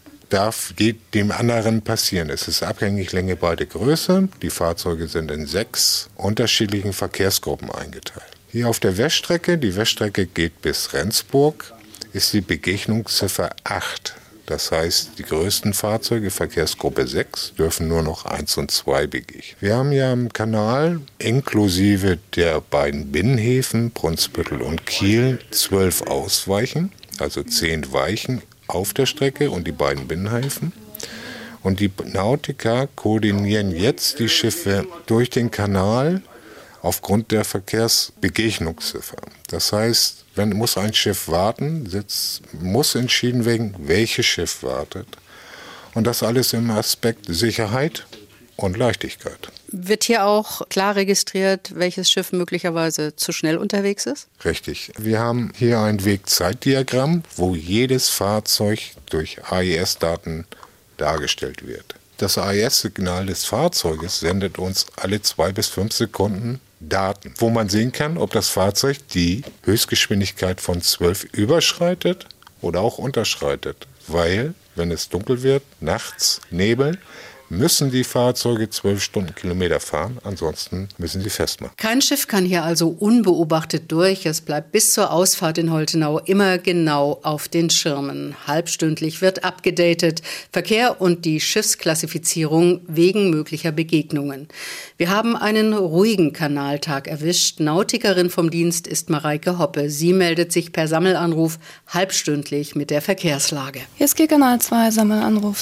geht dem anderen passieren. Es ist abhängig Länge, Breite, Größe. Die Fahrzeuge sind in 6 unterschiedlichen Verkehrsgruppen eingeteilt. Hier auf der Weststrecke, die Weststrecke geht bis Rendsburg, ist die Begegnungsziffer 8. Das heißt, die größten Fahrzeuge, Verkehrsgruppe 6, dürfen nur noch 1 und 2 begegnen. Wir haben ja im Kanal inklusive der beiden Binnenhäfen, Brunsbüttel und Kiel, 12 Ausweichen, also 10 Weichen auf der Strecke und die beiden Binnenhäfen. Und die Nautiker koordinieren jetzt die Schiffe durch den Kanal aufgrund der Verkehrsbegegnungsziffer. Das heißt, muss ein Schiff warten, muss entschieden werden, welches Schiff wartet. Und das alles im Aspekt Sicherheit und Leichtigkeit. Wird hier auch klar registriert, welches Schiff möglicherweise zu schnell unterwegs ist? Richtig. Wir haben hier ein Wegzeitdiagramm, wo jedes Fahrzeug durch AIS-Daten dargestellt wird. Das AIS-Signal des Fahrzeuges sendet uns alle 2 bis 5 Sekunden Daten, wo man sehen kann, ob das Fahrzeug die Höchstgeschwindigkeit von 12 überschreitet oder auch unterschreitet. Weil, wenn es dunkel wird, nachts, Nebel, müssen die Fahrzeuge 12 Stundenkilometer fahren, ansonsten müssen sie festmachen. Kein Schiff kann hier also unbeobachtet durch. Es bleibt bis zur Ausfahrt in Holtenau immer genau auf den Schirmen. Halbstündlich wird abgedatet, Verkehr und die Schiffsklassifizierung wegen möglicher Begegnungen. Wir haben einen ruhigen Kanaltag erwischt. Nautikerin vom Dienst ist Mareike Hoppe. Sie meldet sich per Sammelanruf halbstündlich mit der Verkehrslage. Hier ist Kanal 2, Sammelanruf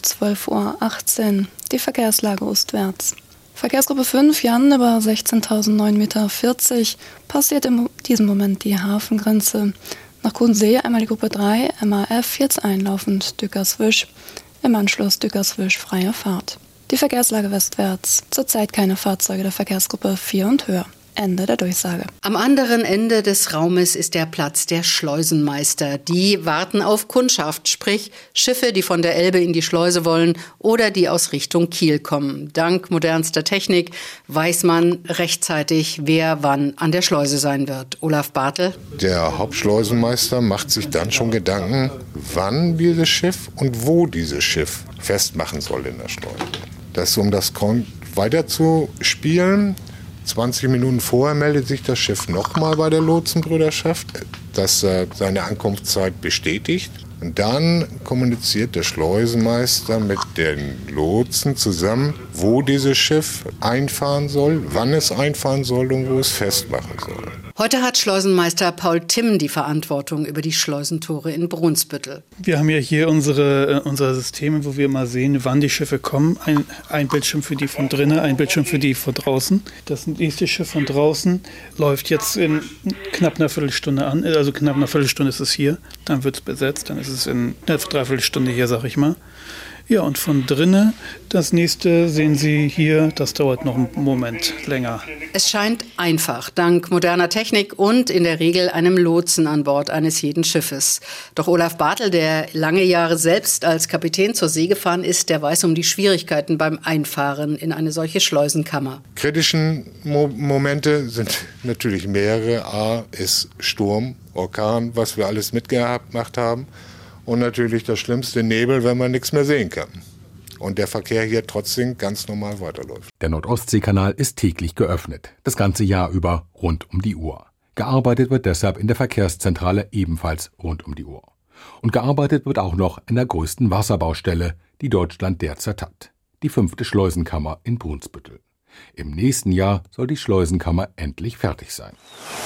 12:18 Uhr. Die Verkehrslage ostwärts. Verkehrsgruppe 5, Jan, über 16.009,40 Meter, passiert in diesem Moment die Hafengrenze. Nach Kudensee einmal die Gruppe 3, MAF, jetzt einlaufend Dückerswisch, im Anschluss Dückerswisch, freie Fahrt. Die Verkehrslage westwärts, zurzeit keine Fahrzeuge der Verkehrsgruppe 4 und höher. Ende der Durchsage. Am anderen Ende des Raumes ist der Platz der Schleusenmeister. Die warten auf Kundschaft, sprich Schiffe, die von der Elbe in die Schleuse wollen oder die aus Richtung Kiel kommen. Dank modernster Technik weiß man rechtzeitig, wer wann an der Schleuse sein wird. Olaf Bartel. Der Hauptschleusenmeister macht sich dann schon Gedanken, wann dieses Schiff und wo dieses Schiff festmachen soll in der Schleuse. Das, um das weiter zu spielen, 20 Minuten vorher meldet sich das Schiff nochmal bei der Lotsenbrüderschaft, dass seine Ankunftszeit bestätigt. Und dann kommuniziert der Schleusenmeister mit den Lotsen zusammen, wo dieses Schiff einfahren soll, wann es einfahren soll und wo es festmachen soll. Heute hat Schleusenmeister Paul Timm die Verantwortung über die Schleusentore in Brunsbüttel. Wir haben ja hier unsere Systeme, wo wir mal sehen, wann die Schiffe kommen. Ein Bildschirm für die von drinnen, ein Bildschirm für die von draußen. Das nächste Schiff von draußen läuft jetzt in knapp einer Viertelstunde an. Also knapp einer Viertelstunde ist es hier. Dann wird es besetzt. Dann ist es in einer Dreiviertelstunde hier, sag ich mal. Ja, und von drinnen, das nächste sehen Sie hier, das dauert noch einen Moment länger. Es scheint einfach, dank moderner Technik und in der Regel einem Lotsen an Bord eines jeden Schiffes. Doch Olaf Bartel, der lange Jahre selbst als Kapitän zur See gefahren ist, der weiß um die Schwierigkeiten beim Einfahren in eine solche Schleusenkammer. Kritischen Momente sind natürlich mehrere. A ist Sturm, Orkan, was wir alles mitgemacht haben. Und natürlich das schlimmste Nebel, wenn man nichts mehr sehen kann. Und der Verkehr hier trotzdem ganz normal weiterläuft. Der Nordostseekanal ist täglich geöffnet, das ganze Jahr über rund um die Uhr. Gearbeitet wird deshalb in der Verkehrszentrale ebenfalls rund um die Uhr. Und gearbeitet wird auch noch in der größten Wasserbaustelle, die Deutschland derzeit hat, die 5. Schleusenkammer in Brunsbüttel. Im nächsten Jahr soll die Schleusenkammer endlich fertig sein.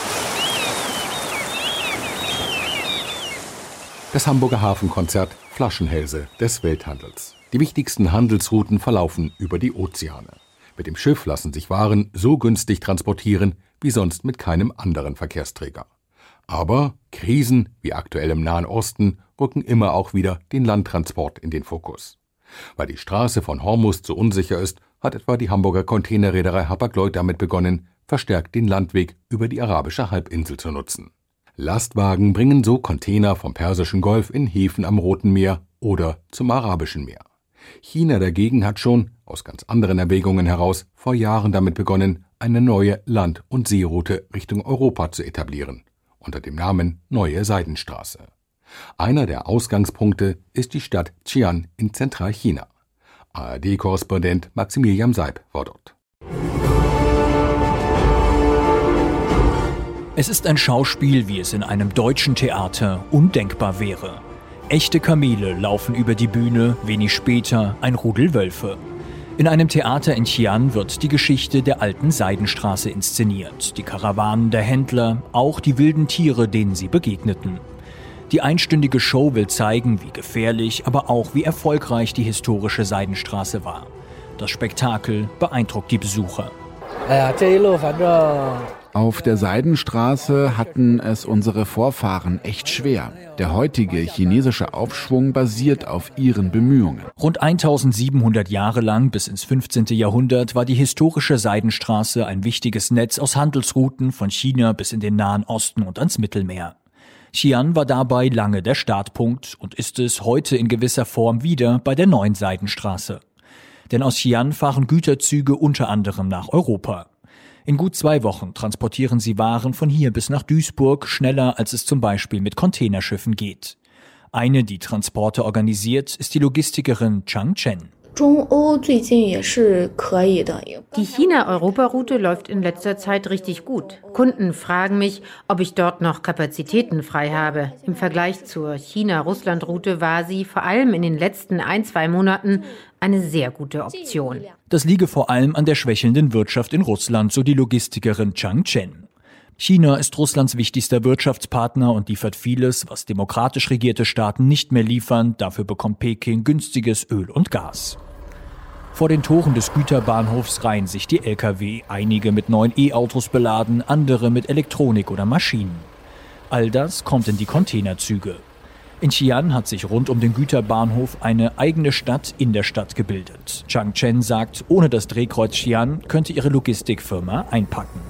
Das Hamburger Hafenkonzert Flaschenhälse des Welthandels. Die wichtigsten Handelsrouten verlaufen über die Ozeane. Mit dem Schiff lassen sich Waren so günstig transportieren wie sonst mit keinem anderen Verkehrsträger. Aber Krisen, wie aktuell im Nahen Osten, rücken immer auch wieder den Landtransport in den Fokus. Weil die Straße von Hormuz so unsicher ist, hat etwa die Hamburger Containerreederei Hapag-Lloyd damit begonnen, verstärkt den Landweg über die arabische Halbinsel zu nutzen. Lastwagen bringen so Container vom Persischen Golf in Häfen am Roten Meer oder zum Arabischen Meer. China dagegen hat schon, aus ganz anderen Erwägungen heraus, vor Jahren damit begonnen, eine neue Land- und Seeroute Richtung Europa zu etablieren, unter dem Namen Neue Seidenstraße. Einer der Ausgangspunkte ist die Stadt Xi'an in Zentralchina. ARD-Korrespondent Maximilian Seib war dort. Es ist ein Schauspiel, wie es in einem deutschen Theater undenkbar wäre. Echte Kamele laufen über die Bühne, wenig später ein Rudel Wölfe. In einem Theater in Xi'an wird die Geschichte der alten Seidenstraße inszeniert. Die Karawanen der Händler, auch die wilden Tiere, denen sie begegneten. Die einstündige Show will zeigen, wie gefährlich, aber auch wie erfolgreich die historische Seidenstraße war. Das Spektakel beeindruckt die Besucher. Auf der Seidenstraße hatten es unsere Vorfahren echt schwer. Der heutige chinesische Aufschwung basiert auf ihren Bemühungen. Rund 1700 Jahre lang bis ins 15. Jahrhundert war die historische Seidenstraße ein wichtiges Netz aus Handelsrouten von China bis in den Nahen Osten und ans Mittelmeer. Xi'an war dabei lange der Startpunkt und ist es heute in gewisser Form wieder bei der neuen Seidenstraße. Denn aus Xi'an fahren Güterzüge unter anderem nach Europa. In gut 2 Wochen transportieren sie Waren von hier bis nach Duisburg, schneller als es zum Beispiel mit Containerschiffen geht. Eine, die Transporte organisiert, ist die Logistikerin Chang Chen. Die China-Europa-Route läuft in letzter Zeit richtig gut. Kunden fragen mich, ob ich dort noch Kapazitäten frei habe. Im Vergleich zur China-Russland-Route war sie vor allem in den letzten 1-2 Monaten eine sehr gute Option. Das liege vor allem an der schwächelnden Wirtschaft in Russland, so die Logistikerin Chang Chen. China ist Russlands wichtigster Wirtschaftspartner und liefert vieles, was demokratisch regierte Staaten nicht mehr liefern. Dafür bekommt Peking günstiges Öl und Gas. Vor den Toren des Güterbahnhofs reihen sich die Lkw, einige mit neuen E-Autos beladen, andere mit Elektronik oder Maschinen. All das kommt in die Containerzüge. In Xi'an hat sich rund um den Güterbahnhof eine eigene Stadt in der Stadt gebildet. Chang Chen sagt, ohne das Drehkreuz Xi'an könnte ihre Logistikfirma einpacken.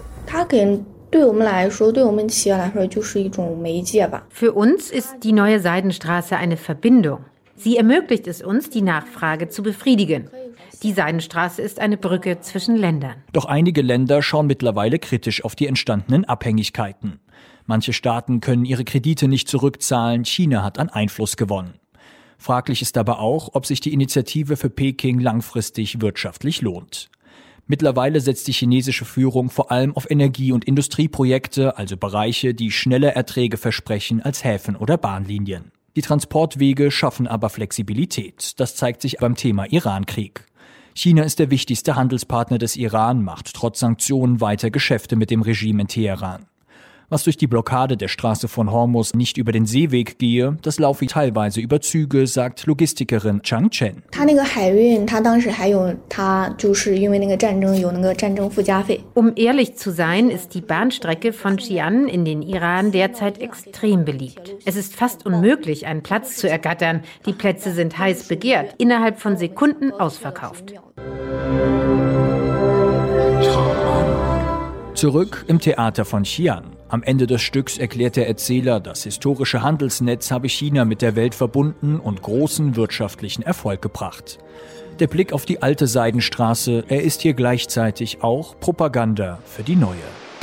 Für uns ist die neue Seidenstraße eine Verbindung. Sie ermöglicht es uns, die Nachfrage zu befriedigen. Die Seidenstraße ist eine Brücke zwischen Ländern. Doch einige Länder schauen mittlerweile kritisch auf die entstandenen Abhängigkeiten. Manche Staaten können ihre Kredite nicht zurückzahlen, China hat an Einfluss gewonnen. Fraglich ist aber auch, ob sich die Initiative für Peking langfristig wirtschaftlich lohnt. Mittlerweile setzt die chinesische Führung vor allem auf Energie- und Industrieprojekte, also Bereiche, die schnelle Erträge versprechen als Häfen oder Bahnlinien. Die Transportwege schaffen aber Flexibilität. Das zeigt sich beim Thema Irankrieg. China ist der wichtigste Handelspartner des Iran, macht trotz Sanktionen weiter Geschäfte mit dem Regime in Teheran. Was durch die Blockade der Straße von Hormuz nicht über den Seeweg gehe, das laufe teilweise über Züge, sagt Logistikerin Chang Chen. Um ehrlich zu sein, ist die Bahnstrecke von Xi'an in den Iran derzeit extrem beliebt. Es ist fast unmöglich, einen Platz zu ergattern. Die Plätze sind heiß begehrt, innerhalb von Sekunden ausverkauft. Zurück im Theater von Xi'an. Am Ende des Stücks erklärt der Erzähler, das historische Handelsnetz habe China mit der Welt verbunden und großen wirtschaftlichen Erfolg gebracht. Der Blick auf die alte Seidenstraße, er ist hier gleichzeitig auch Propaganda für die neue.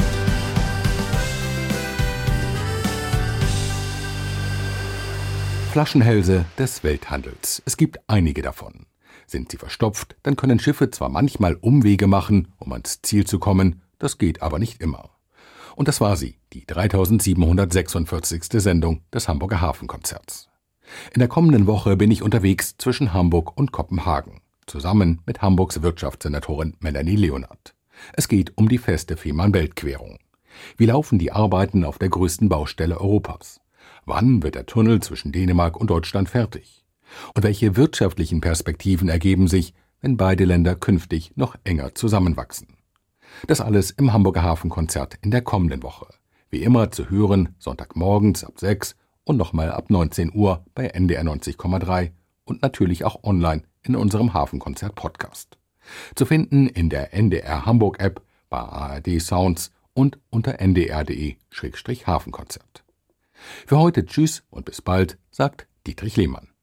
Flaschenhälse des Welthandels. Es gibt einige davon. Sind sie verstopft, dann können Schiffe zwar manchmal Umwege machen, um ans Ziel zu kommen, das geht aber nicht immer. Und das war sie, die 3746. Sendung des Hamburger Hafenkonzerts. In der kommenden Woche bin ich unterwegs zwischen Hamburg und Kopenhagen, zusammen mit Hamburgs Wirtschaftssenatorin Melanie Leonard. Es geht um die feste Fehmarn-Belt-Querung. Wie laufen die Arbeiten auf der größten Baustelle Europas? Wann wird der Tunnel zwischen Dänemark und Deutschland fertig? Und welche wirtschaftlichen Perspektiven ergeben sich, wenn beide Länder künftig noch enger zusammenwachsen? Das alles im Hamburger Hafenkonzert in der kommenden Woche. Wie immer zu hören, Sonntagmorgens ab 6 und nochmal ab 19 Uhr bei NDR 90,3 und natürlich auch online in unserem Hafenkonzert-Podcast. Zu finden in der NDR Hamburg-App, bei ARD Sounds und unter ndr.de/Hafenkonzert. Für heute tschüss und bis bald, sagt Dietrich Lehmann.